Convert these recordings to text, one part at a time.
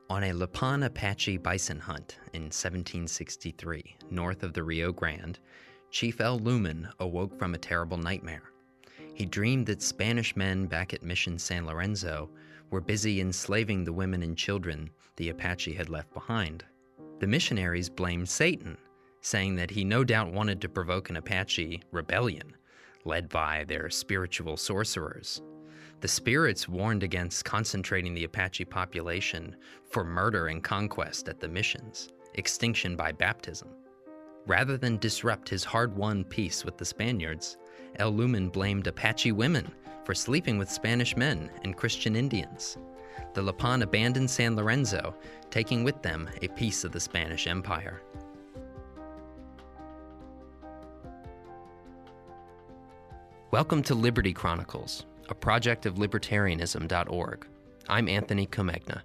On a Lipan Apache bison hunt in 1763, north of the Rio Grande, Chief El Lumen awoke from a terrible nightmare. He dreamed that Spanish men back at Mission San Lorenzo were busy enslaving the women and children the Apache had left behind. The missionaries blamed Satan, saying that he no doubt wanted to provoke an Apache rebellion, led by their spiritual sorcerers. The spirits warned against concentrating the Apache population for murder and conquest at the missions, extinction by baptism. Rather than disrupt his hard-won peace with the Spaniards, El Lumen blamed Apache women for sleeping with Spanish men and Christian Indians. The Lipan abandoned San Lorenzo, taking with them a piece of the Spanish Empire. Welcome to Liberty Chronicles, a project of libertarianism.org. I'm Anthony Comegna.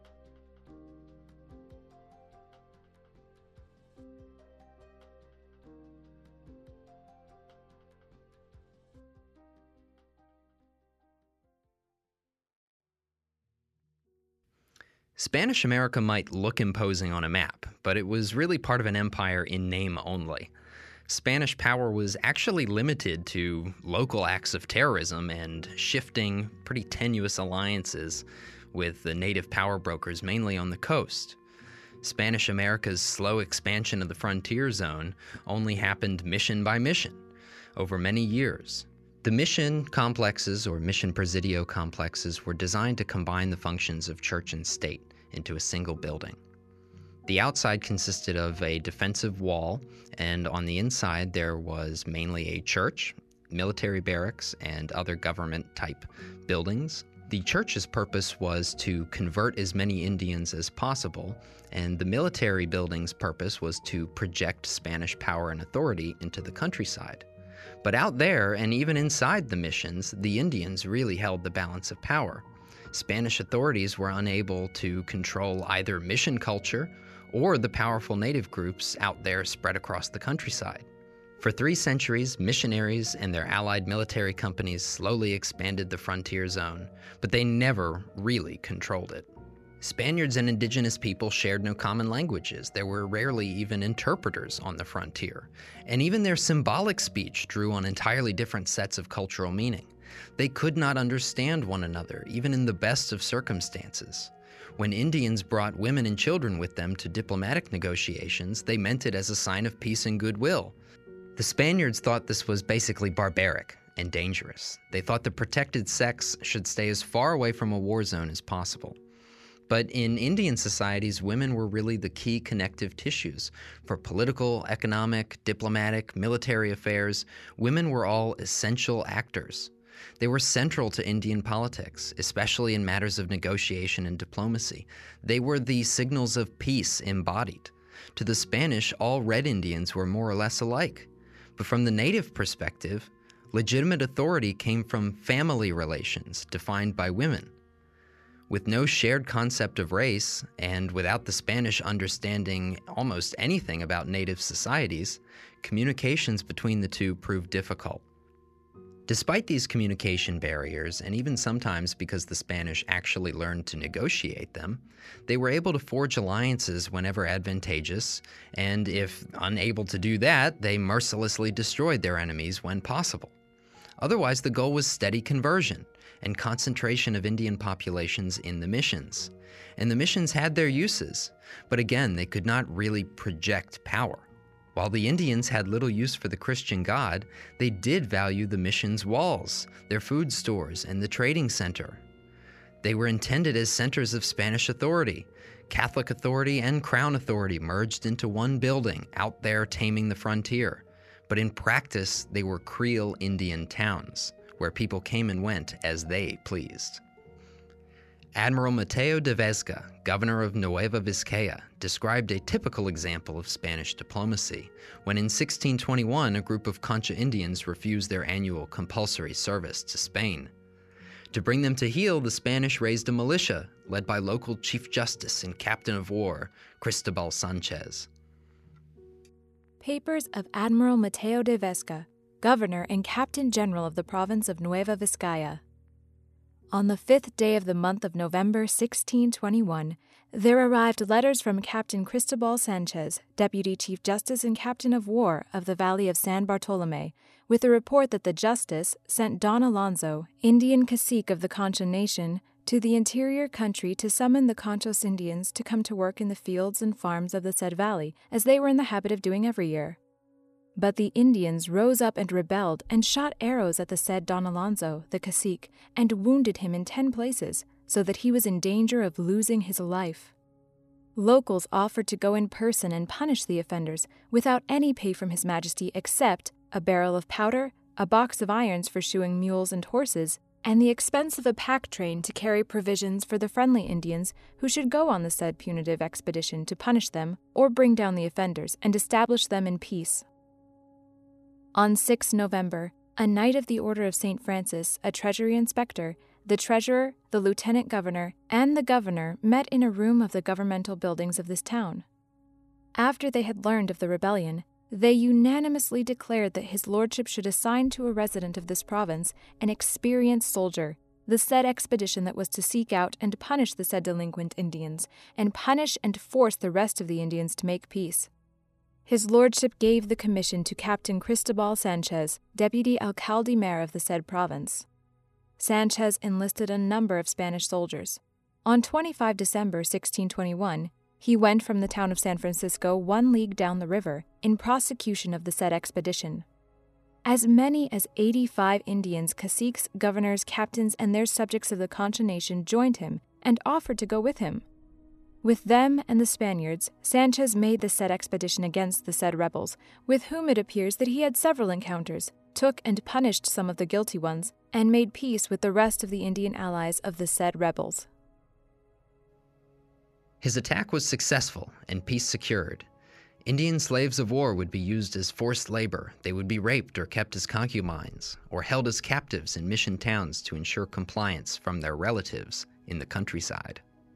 Spanish America might look imposing on a map, but it was really part of an empire in name only. Spanish power was actually limited to local acts of terrorism and shifting, pretty tenuous alliances with the native power brokers, mainly on the coast. Spanish America's slow expansion of the frontier zone only happened mission by mission over many years. The mission complexes, or mission presidio complexes, were designed to combine the functions of church and state into a single building. The outside consisted of a defensive wall, and on the inside there was mainly a church, military barracks, and other government-type buildings. The church's purpose was to convert as many Indians as possible, and the military building's purpose was to project Spanish power and authority into the countryside. But out there, and even inside the missions, the Indians really held the balance of power. Spanish authorities were unable to control either mission culture or the powerful native groups out there spread across the countryside. For 3 centuries, missionaries and their allied military companies slowly expanded the frontier zone, but they never really controlled it. Spaniards and indigenous people shared no common languages. There were rarely even interpreters on the frontier, and even their symbolic speech drew on entirely different sets of cultural meaning. They could not understand one another, even in the best of circumstances. When Indians brought women and children with them to diplomatic negotiations, they meant it as a sign of peace and goodwill. The Spaniards thought this was basically barbaric and dangerous. They thought the protected sex should stay as far away from a war zone as possible. But in Indian societies, women were really the key connective tissues. For political, economic, diplomatic, military affairs, women were all essential actors. They were central to Indian politics, especially in matters of negotiation and diplomacy. They were the signals of peace embodied. To the Spanish, all red Indians were more or less alike. But from the native perspective, legitimate authority came from family relations defined by women. With no shared concept of race, and without the Spanish understanding almost anything about native societies, communications between the two proved difficult. Despite these communication barriers, and even sometimes because the Spanish actually learned to negotiate them, they were able to forge alliances whenever advantageous, and if unable to do that, they mercilessly destroyed their enemies when possible. Otherwise, the goal was steady conversion and concentration of Indian populations in the missions. And the missions had their uses, but again, they could not really project power. While the Indians had little use for the Christian God, they did value the mission's walls, their food stores, and the trading center. They were intended as centers of Spanish authority. Catholic authority and Crown authority merged into one building out there taming the frontier. But in practice, they were Creole Indian towns, where people came and went as they pleased. Admiral Mateo de Vesga, governor of Nueva Vizcaya, described a typical example of Spanish diplomacy when in 1621 a group of Concha Indians refused their annual compulsory service to Spain. To bring them to heel, the Spanish raised a militia led by local Chief Justice and Captain of War, Cristobal Sanchez. Papers of Admiral Mateo de Vesga, Governor and Captain General of the province of Nueva Vizcaya. On the 5th day of the month of November 1621, there arrived letters from Captain Cristobal Sanchez, Deputy Chief Justice and Captain of War of the Valley of San Bartolome, with a report that the Justice sent Don Alonso, Indian cacique of the Concha Nation, to the interior country to summon the Conchos Indians to come to work in the fields and farms of the said valley, as they were in the habit of doing every year. But the Indians rose up and rebelled, and shot arrows at the said Don Alonso, the cacique, and wounded him in 10 places, so that he was in danger of losing his life. Locals offered to go in person and punish the offenders, without any pay from His Majesty except a barrel of powder, a box of irons for shoeing mules and horses, and the expense of a pack train to carry provisions for the friendly Indians who should go on the said punitive expedition to punish them or bring down the offenders and establish them in peace. On 6 November, a Knight of the Order of St. Francis, a Treasury Inspector, the Treasurer, the Lieutenant Governor, and the Governor met in a room of the governmental buildings of this town. After they had learned of the rebellion, they unanimously declared that His Lordship should assign to a resident of this province an experienced soldier, the said expedition that was to seek out and punish the said delinquent Indians, and punish and force the rest of the Indians to make peace. His Lordship gave the commission to Captain Cristobal Sanchez, Deputy Alcalde Mayor of the said province. Sanchez enlisted a number of Spanish soldiers. On 25 December 1621, he went from the town of San Francisco 1 league down the river in prosecution of the said expedition. As many as 85 Indians, caciques, governors, captains, and their subjects of the Concha Nation joined him and offered to go with him. With them and the Spaniards, Sanchez made the said expedition against the said rebels, with whom it appears that he had several encounters, took and punished some of the guilty ones, and made peace with the rest of the Indian allies of the said rebels. His attack was successful and peace secured. Indian slaves of war would be used as forced labor. They would be raped or kept as concubines, or held as captives in mission towns to ensure compliance from their relatives in the countryside.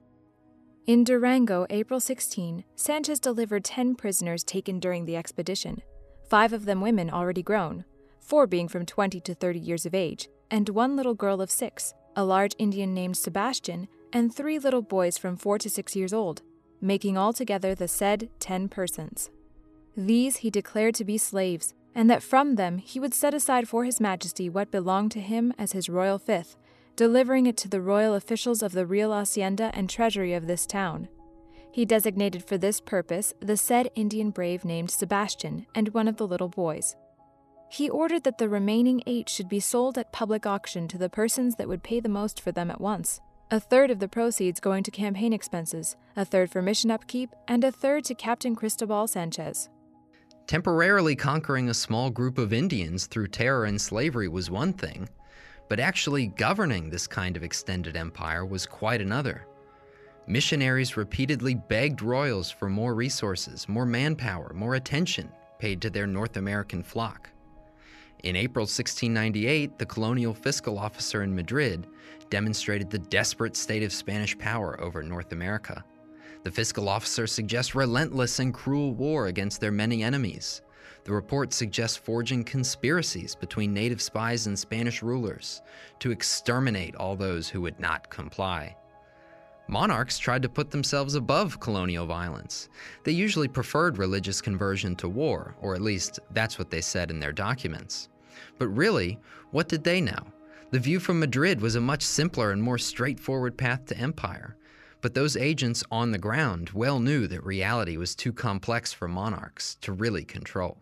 In Durango, April 16, Sanchez delivered 10 prisoners taken during the expedition, 5 of them women already grown, 4 being from 20 to 30 years of age, and 1 little girl of 6, a large Indian named Sebastian, and 3 little boys from 4 to 6 years old, making altogether the said 10 persons. These he declared to be slaves, and that from them he would set aside for His Majesty what belonged to him as his royal fifth, delivering it to the royal officials of the real hacienda and treasury of this town. He designated for this purpose the said Indian brave named Sebastian and 1 of the little boys. He ordered that the remaining 8 should be sold at public auction to the persons that would pay the most for them at once, a third of the proceeds going to campaign expenses, a third for mission upkeep, and a third to Captain Cristobal Sanchez. Temporarily conquering a small group of Indians through terror and slavery was one thing, but actually governing this kind of extended empire was quite another. Missionaries repeatedly begged royals for more resources, more manpower, more attention paid to their North American flock. In April 1698, the colonial fiscal officer in Madrid demonstrated the desperate state of Spanish power over North America. The fiscal officer suggests relentless and cruel war against their many enemies. The report suggests forging conspiracies between native spies and Spanish rulers to exterminate all those who would not comply. Monarchs tried to put themselves above colonial violence. They usually preferred religious conversion to war, or at least that's what they said in their documents. But really, what did they know? The view from Madrid was a much simpler and more straightforward path to empire. But those agents on the ground well knew that reality was too complex for monarchs to really control.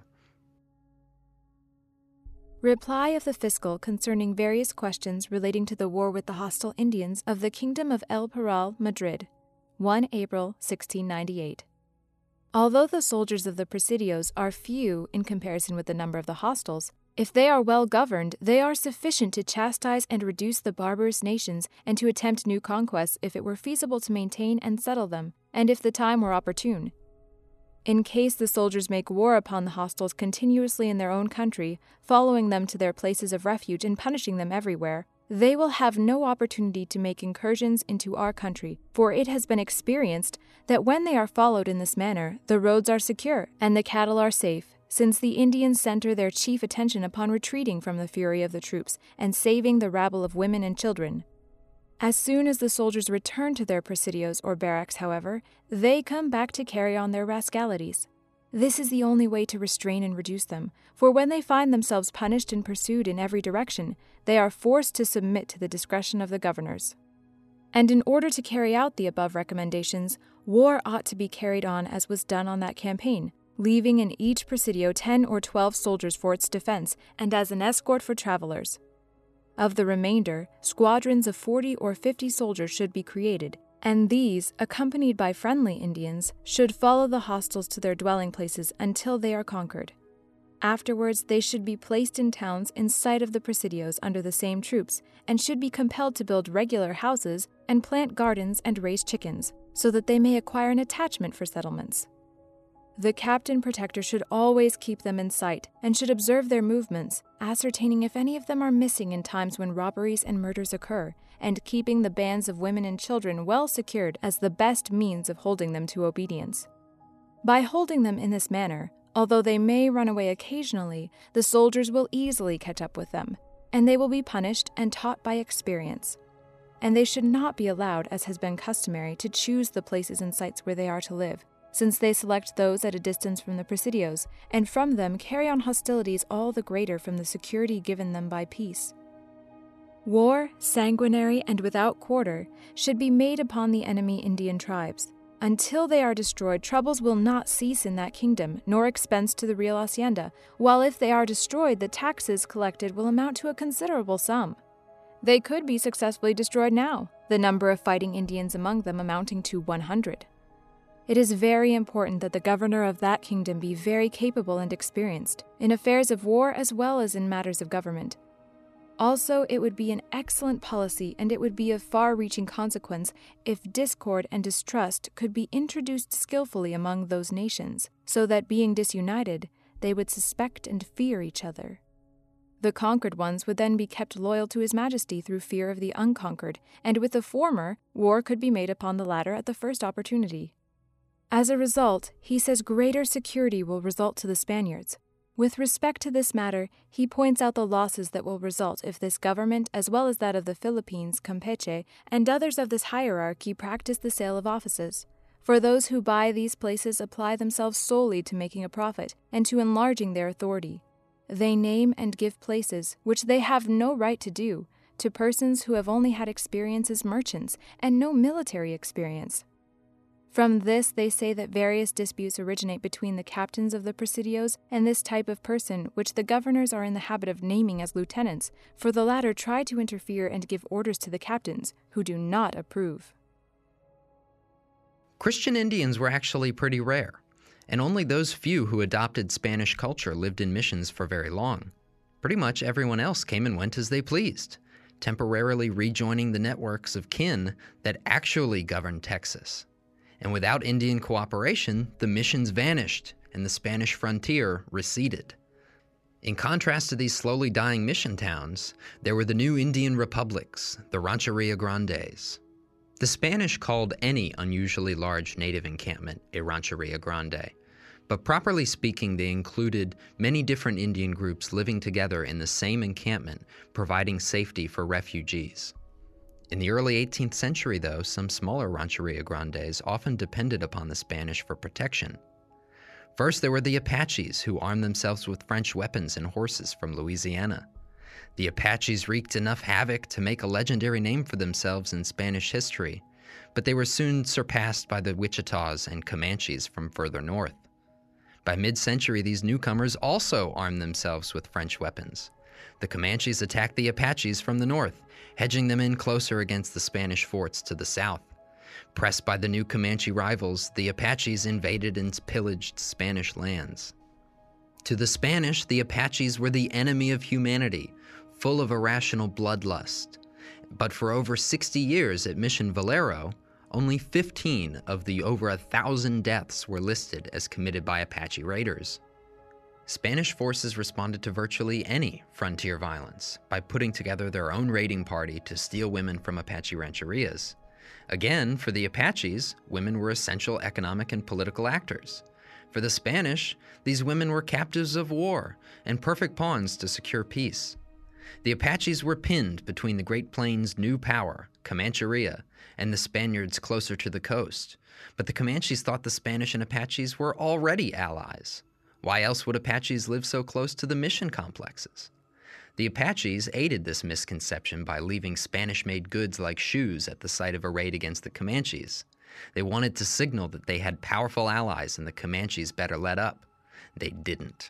Reply of the Fiscal concerning various questions relating to the war with the hostile Indians of the Kingdom of El Parral, Madrid, 1 April 1698. Although the soldiers of the Presidios are few in comparison with the number of the hostiles, if they are well governed, they are sufficient to chastise and reduce the barbarous nations and to attempt new conquests if it were feasible to maintain and settle them, and if the time were opportune. In case the soldiers make war upon the hostiles continuously in their own country, following them to their places of refuge and punishing them everywhere, they will have no opportunity to make incursions into our country, for it has been experienced that when they are followed in this manner, the roads are secure and the cattle are safe, since the Indians center their chief attention upon retreating from the fury of the troops and saving the rabble of women and children. As soon as the soldiers return to their presidios or barracks, however, they come back to carry on their rascalities. This is the only way to restrain and reduce them, for when they find themselves punished and pursued in every direction, they are forced to submit to the discretion of the governors. And in order to carry out the above recommendations, war ought to be carried on as was done on that campaign, leaving in each presidio 10 or 12 soldiers for its defense and as an escort for travelers. Of the remainder, squadrons of 40 or 50 soldiers should be created, and these, accompanied by friendly Indians, should follow the hostiles to their dwelling places until they are conquered. Afterwards, they should be placed in towns in sight of the presidios under the same troops, and should be compelled to build regular houses and plant gardens and raise chickens, so that they may acquire an attachment for settlements. The captain protector should always keep them in sight and should observe their movements, ascertaining if any of them are missing in times when robberies and murders occur, and keeping the bands of women and children well secured as the best means of holding them to obedience. By holding them in this manner, although they may run away occasionally, the soldiers will easily catch up with them, and they will be punished and taught by experience. And they should not be allowed, as has been customary, to choose the places and sites where they are to live, since they select those at a distance from the presidios, and from them carry on hostilities all the greater from the security given them by peace. War, sanguinary and without quarter, should be made upon the enemy Indian tribes. Until they are destroyed, troubles will not cease in that kingdom, nor expense to the real hacienda, while if they are destroyed, the taxes collected will amount to a considerable sum. They could be successfully destroyed now, the number of fighting Indians among them amounting to 100. It is very important that the governor of that kingdom be very capable and experienced, in affairs of war as well as in matters of government. Also, it would be an excellent policy, and it would be of far-reaching consequence if discord and distrust could be introduced skillfully among those nations, so that, being disunited, they would suspect and fear each other. The conquered ones would then be kept loyal to His Majesty through fear of the unconquered, and with the former, war could be made upon the latter at the first opportunity. As a result, he says greater security will result to the Spaniards. With respect to this matter, he points out the losses that will result if this government, as well as that of the Philippines, Campeche, and others of this hierarchy practice the sale of offices. For those who buy these places apply themselves solely to making a profit and to enlarging their authority. They name and give places, which they have no right to do, to persons who have only had experience as merchants and no military experience. From this, they say that various disputes originate between the captains of the presidios and this type of person, which the governors are in the habit of naming as lieutenants, for the latter try to interfere and give orders to the captains, who do not approve. Christian Indians were actually pretty rare, and only those few who adopted Spanish culture lived in missions for very long. Pretty much everyone else came and went as they pleased, temporarily rejoining the networks of kin that actually governed Texas. And without Indian cooperation, the missions vanished and the Spanish frontier receded. In contrast to these slowly dying mission towns, there were the new Indian republics, the Rancheria Grandes. The Spanish called any unusually large native encampment a Rancheria Grande, but properly speaking, they included many different Indian groups living together in the same encampment, providing safety for refugees. In the early 18th century, though, some smaller Rancheria Grandes often depended upon the Spanish for protection. First, there were the Apaches, who armed themselves with French weapons and horses from Louisiana. The Apaches wreaked enough havoc to make a legendary name for themselves in Spanish history, but they were soon surpassed by the Wichitas and Comanches from further north. By mid-century, these newcomers also armed themselves with French weapons. The Comanches attacked the Apaches from the north, hedging them in closer against the Spanish forts to the south. Pressed by the new Comanche rivals, the Apaches invaded and pillaged Spanish lands. To the Spanish, the Apaches were the enemy of humanity, full of irrational bloodlust. But for over 60 years at Mission Valero, only 15 of the over 1,000 deaths were listed as committed by Apache raiders. Spanish forces responded to virtually any frontier violence by putting together their own raiding party to steal women from Apache rancherias. Again, for the Apaches, women were essential economic and political actors. For the Spanish, these women were captives of war and perfect pawns to secure peace. The Apaches were pinned between the Great Plains' new power, Comancheria, and the Spaniards closer to the coast. But the Comanches thought the Spanish and Apaches were already allies. Why else would Apaches live so close to the mission complexes? The Apaches aided this misconception by leaving Spanish-made goods like shoes at the site of a raid against the Comanches. They wanted to signal that they had powerful allies and the Comanches better let up. They didn't.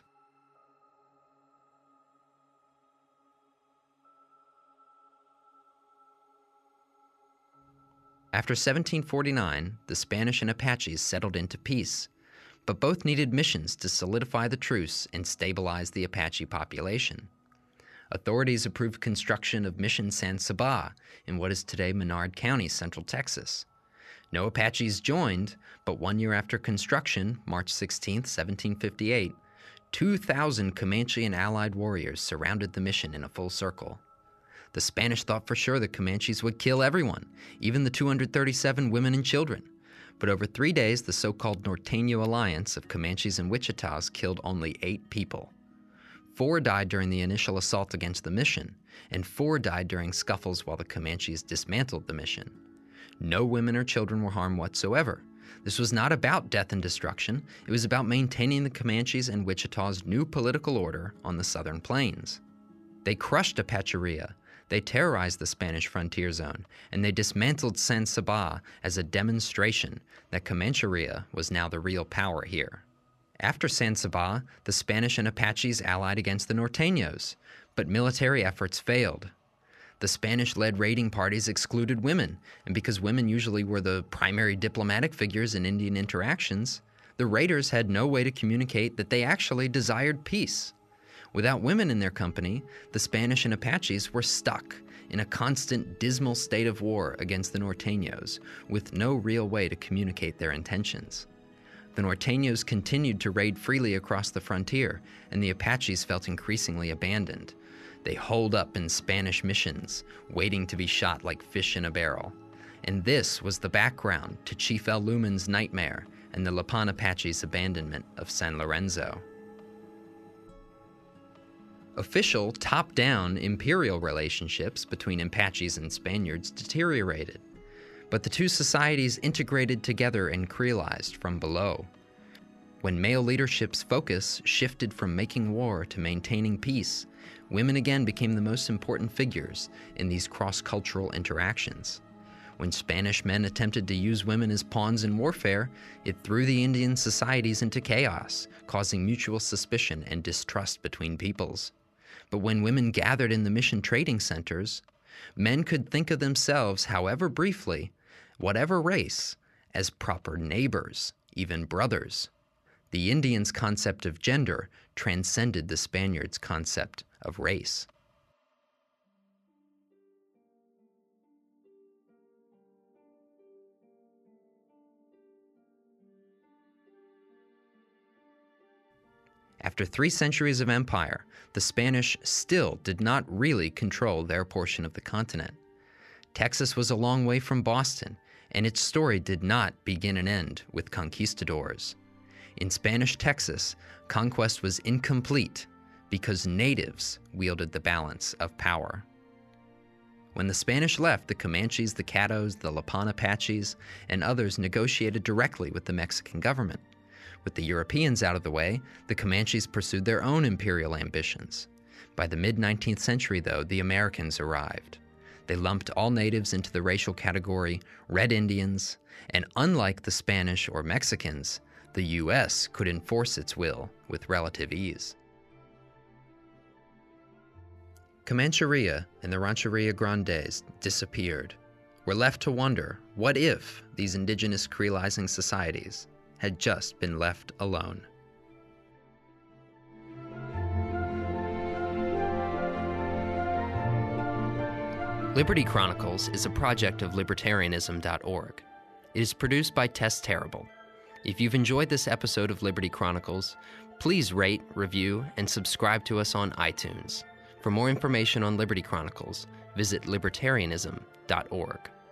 After 1749, the Spanish and Apaches settled into peace, but both needed missions to solidify the truce and stabilize the Apache population. Authorities approved construction of Mission San Saba in what is today Menard County, Central Texas. No Apaches joined, but 1 year after construction, March 16, 1758, 2,000 Comanche and allied warriors surrounded the mission in a full circle. The Spanish thought for sure the Comanches would kill everyone, even the 237 women and children. But over 3 days, the so-called Norteño alliance of Comanches and Wichitas killed only 8 people. 4 died during the initial assault against the mission, and 4 died during scuffles while the Comanches dismantled the mission. No women or children were harmed whatsoever. This was not about death and destruction. It was about maintaining the Comanches and Wichita's new political order on the southern plains. They crushed Apacheria. They terrorized the Spanish frontier zone, and they dismantled San Saba as a demonstration that Comancheria was now the real power here. After San Saba, the Spanish and Apaches allied against the Norteños, but military efforts failed. The Spanish-led raiding parties excluded women, and because women usually were the primary diplomatic figures in Indian interactions, the raiders had no way to communicate that they actually desired peace. Without women in their company, the Spanish and Apaches were stuck in a constant dismal state of war against the Norteños, with no real way to communicate their intentions. The Norteños continued to raid freely across the frontier, and the Apaches felt increasingly abandoned. They holed up in Spanish missions, waiting to be shot like fish in a barrel. And this was the background to Chief El Lumen's nightmare and the Lipan Apaches' abandonment of San Lorenzo. Official, top-down imperial relationships between Apaches and Spaniards deteriorated, but the two societies integrated together and creolized from below. When male leadership's focus shifted from making war to maintaining peace, women again became the most important figures in these cross-cultural interactions. When Spanish men attempted to use women as pawns in warfare, it threw the Indian societies into chaos, causing mutual suspicion and distrust between peoples. But when women gathered in the mission trading centers, men could think of themselves, however briefly, whatever race, as proper neighbors, even brothers. The Indians' concept of gender transcended the Spaniards' concept of race. After 3 centuries of empire, the Spanish still did not really control their portion of the continent. Texas was a long way from Boston, and its story did not begin and end with conquistadors. In Spanish Texas, conquest was incomplete because natives wielded the balance of power. When the Spanish left, the Comanches, the Caddos, the Lipan Apaches, and others negotiated directly with the Mexican government. With the Europeans out of the way, the Comanches pursued their own imperial ambitions. By the mid-19th century, though, the Americans arrived. They lumped all natives into the racial category Red Indians, and unlike the Spanish or Mexicans, the U.S. could enforce its will with relative ease. Comancheria and the Rancheria Grandes disappeared. We're left to wonder, what if these indigenous creolizing societies had just been left alone? Liberty Chronicles is a project of libertarianism.org. It is produced by Tess Terrible. If you've enjoyed this episode of Liberty Chronicles, please rate, review, and subscribe to us on iTunes. For more information on Liberty Chronicles, visit libertarianism.org.